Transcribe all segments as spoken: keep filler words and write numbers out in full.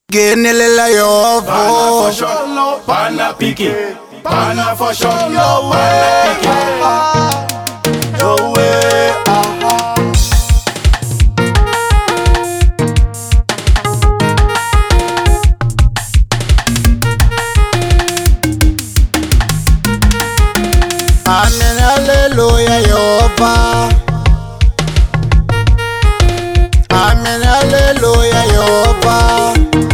Genelela yo Bana for sure, bana pique. Bana for sure, bana pique. Yo way, aha. Amen, hallelujah, Yehova. Amen, hallelujah, Yehova.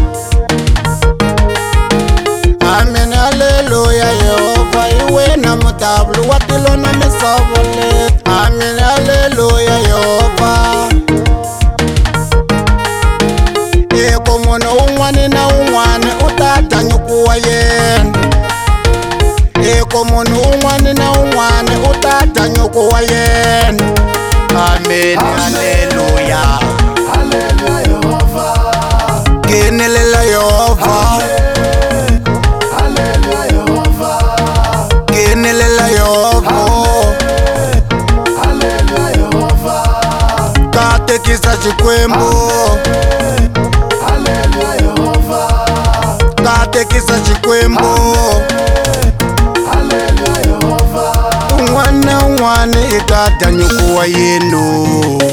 Amen, hallelujah, Yehova. Iwe na mutablu watilo na misavole. Amen, hallelujah, Yehova. Eko mono unwane na unwane utata nyukuwa yen. Eko mono unwane na unwane utata nyukuwa yen. Amen, hallelujah. Hallelujah, Jehovah. Genelela Yehova. Hallelujah, Jehovah. Genelela Yehova. Hallelujah, Jehovah. Katekisa chikwembu. Hallelujah, Jehovah. Katekisa chikwembu. Hallelujah, Jehovah. Mwana mwane itata nyukuwa yenu.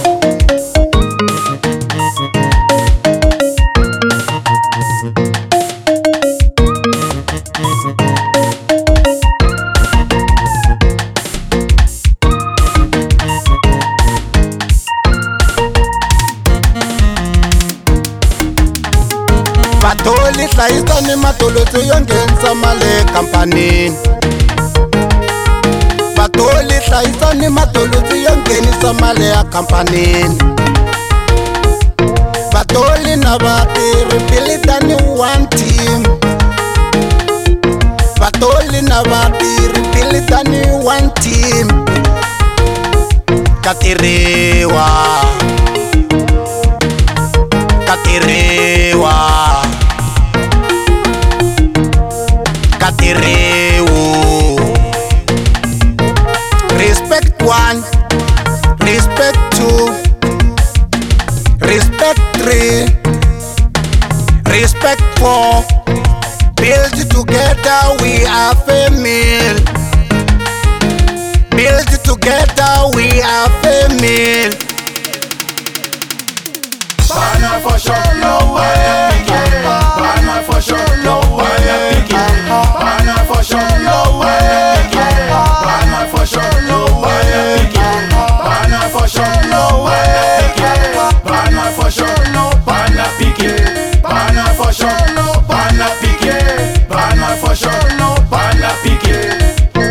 Batoli hlayisa ni matolotsi yo nghenisa male kampanini. Batoli hlayisa ni matolotsi yo nghenisa male ya kampanini. Batoli na vatirhi pilitani one team. Batoli na vatirhi pilitani one team. Katirhiwa, katirhiwa, katirhiwu. Respect one, respect two, respect three, respect four. Build together, we are family. Build together, we are family. Bana for sure, bana pique. Bana for sure, bana pique. Bana for sure, bana pique. Bana for sure, bana pique. Bana for sure, bana pique. Bana for sure, bana pique. Bana for sure, bana pique. Bana for sure, bana pique.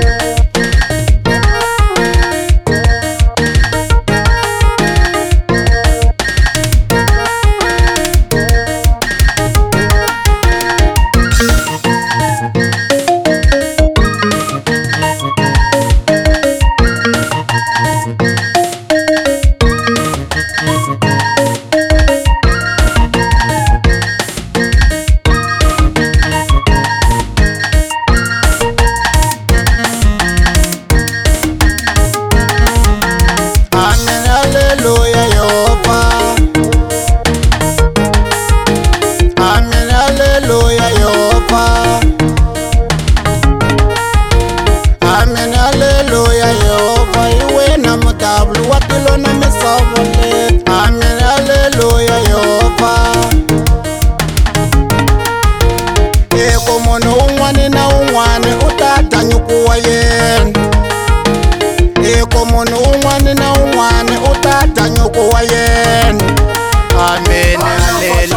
Amen, hallelujah, Yehova. Amen, hallelujah, Yehova. Amen, hallelujah, Yehova. Iwe na mutablu watilo na misavole. Amen, hallelujah, Yehova. Eko mono unwane na unwane utata nyukuwa yen. Eko mono unwane na unwane utata nyukuwa yen. Amen, hallelujah.